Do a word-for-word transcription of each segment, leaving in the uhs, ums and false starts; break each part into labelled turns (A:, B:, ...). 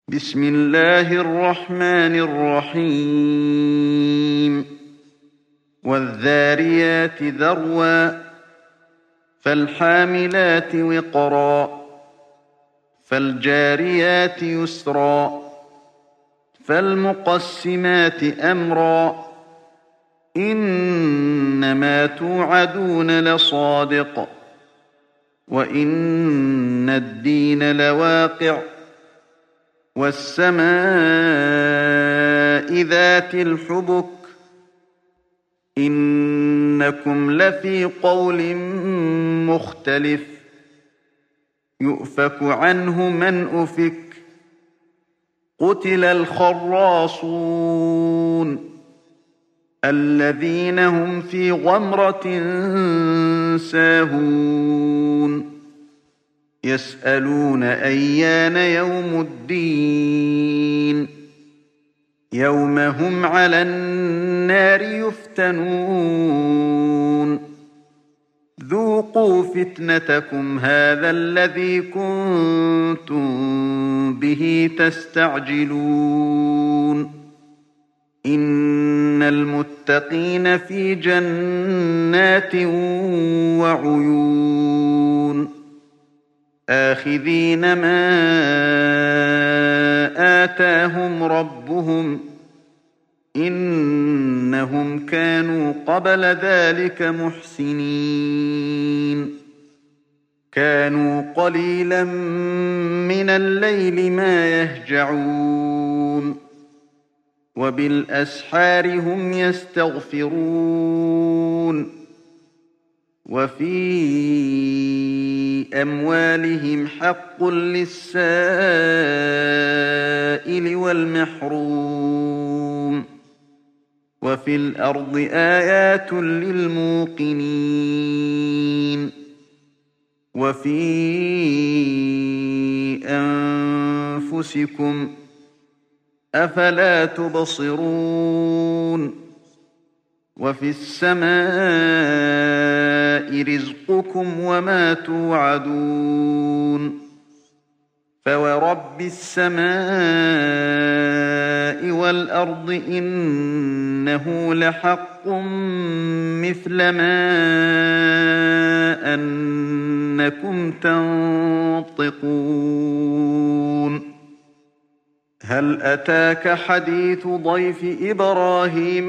A: بسم الله الرحمن الرحيم والذاريات ذروا فالحاملات وقرا فالجاريات يسرا فالمقسمات أمرا إنما توعدون لصادق وإن الدين لواقع والسماء ذات الحبك إنكم لفي قول مختلف يؤفك عنه من أفك قتل الخراصون الذين هم في غمرة ساهون يسألون أيان يوم الدين يوم هم على النار يفتنون ذوقوا فتنتكم هذا الذي كنتم به تستعجلون إن المتقين في جنات وعيون آخذين ما آتاهم ربهم إنهم كانوا قبل ذلك محسنين كانوا قليلا من الليل ما يهجعون وبالأسحار هم يستغفرون وفي أموالهم حق للسائل والمحروم وفي الأرض آيات للموقنين وفي أنفسكم أفلا تبصرون وفي السماء رزقكم وما توعدون فورب السماء والأرض إنه لحق مثل ما أنكم تنطقون هل أتاك حديث ضيف إبراهيم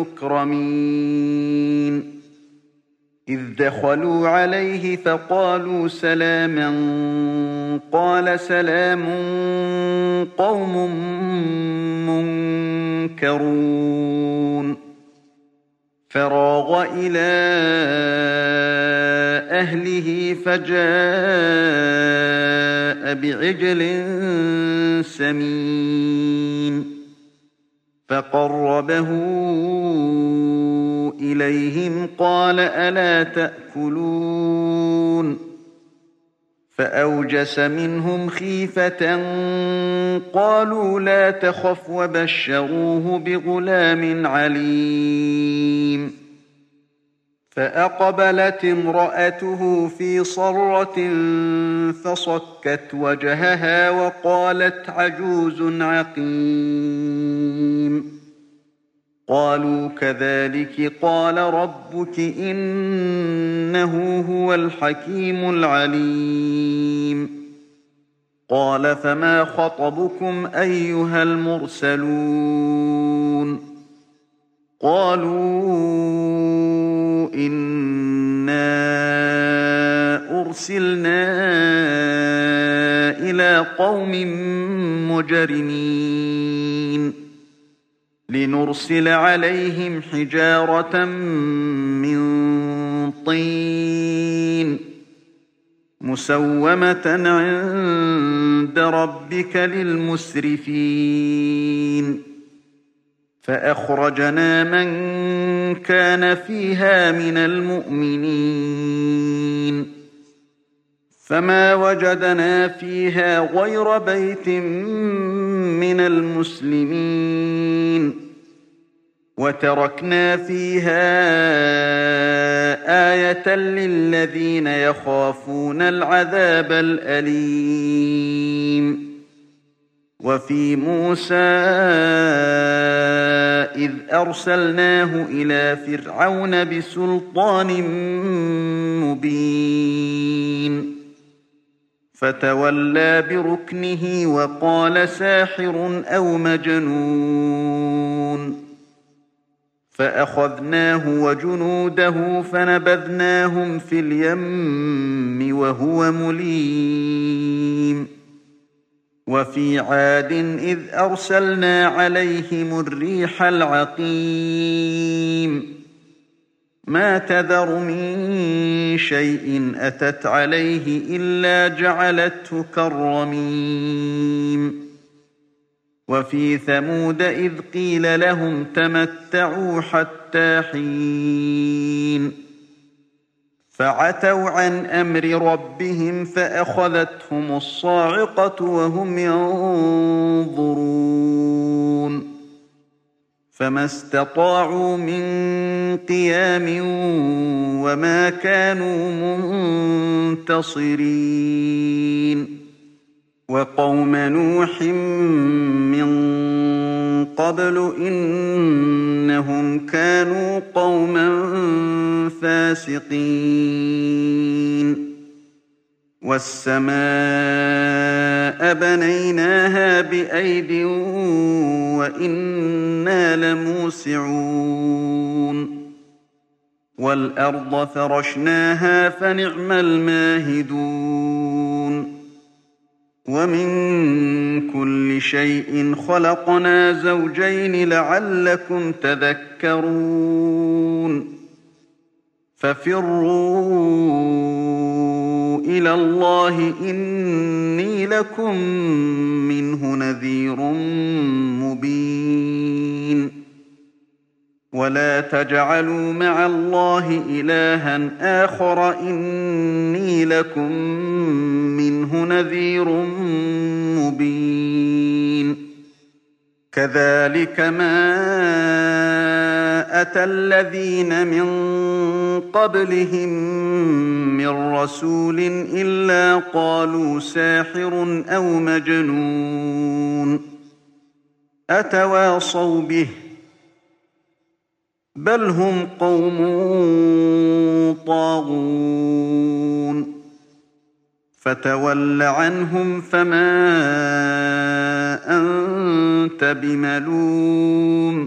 A: المكرمين إذ دخلوا عليه فقالوا سلاما قال سلام قوم منكرون فراغ إلى أهله فجاء بعجل سمين فقربه إليهم قال ألا تأكلون فأوجس منهم خيفة قالوا لا تخف وبشروه بغلام عليم فأقبلت امرأته في صرة فصكت وجهها وقالت عجوز عقيم قالوا كذلك قال ربك إنه هو الحكيم العليم قال فما خطبكم أيها المرسلون قالوا إنا أرسلنا إلى قوم مجرمين لنرسل عليهم حجارة من طين مسومة عند ربك للمسرفين فأخرجنا من كان فيها من المؤمنين فما وجدنا فيها غير بيت من المسلمين وتركنا فيها آية للذين يخافون العذاب الأليم وفي موسى إذ أرسلناه إلى فرعون بسلطان مبين فتولى بركنه وقال ساحر أو مجنون فأخذناه وجنوده فنبذناهم في اليم وهو مليم وفي عاد إذ أرسلنا عليهم الريح العقيم ما تذر من شيء أتت عليه إلا جعلته كالرميم وفي ثمود إذ قيل لهم تمتعوا حتى حين فعتوا عن أمر ربهم فأخذتهم الصاعقة وهم ينظرون فما استطاعوا من قيام وما كانوا منتصرين وقوم نوح من قبل إنهم كانوا قوما فاسقين والسماء بنيناها بأيد وإنا لموسعون والأرض فرشناها فنعم الماهدون ومن كل شيء خلقنا زوجين لعلكم تذكرون ففروا إلى الله إني لكم منه نذير مبين ولا تجعلوا مع الله إلها آخر إني لكم منه نذير مبين كذلك ما أتى الذين من قبلهم من رسول إلا قالوا ساحر أو مجنون أتواصوا به بل هم قوم طاغون فتول عنهم فما أنت بملوم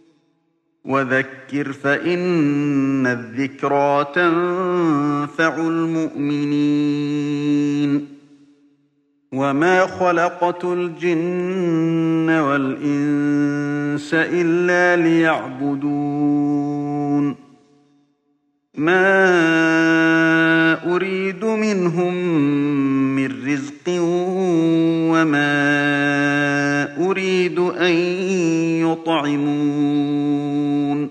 A: وذكر فإن الذكرى تنفع المؤمنين وما خلقت الجن والإنس إلا ليعبدون ما أريد منهم من رزق وما أريد أن يطعمون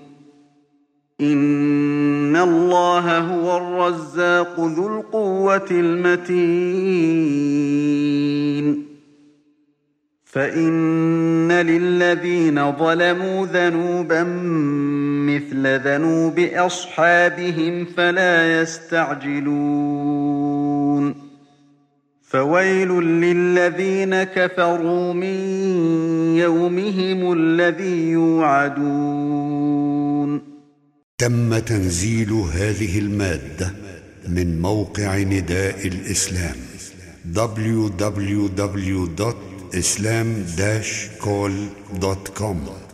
A: إن الله هو الرزاق ذو القوة المتين فإن للذين ظلموا ذنوبا مثل ذنوب أصحابهم فلا يستعجلون فويل للذين كفروا من يومهم الذي يوعدون.
B: تم تنزيل هذه المادة من موقع نداء الإسلام دبليو دبليو دبليو دوت إسلام داش كول دوت كوم.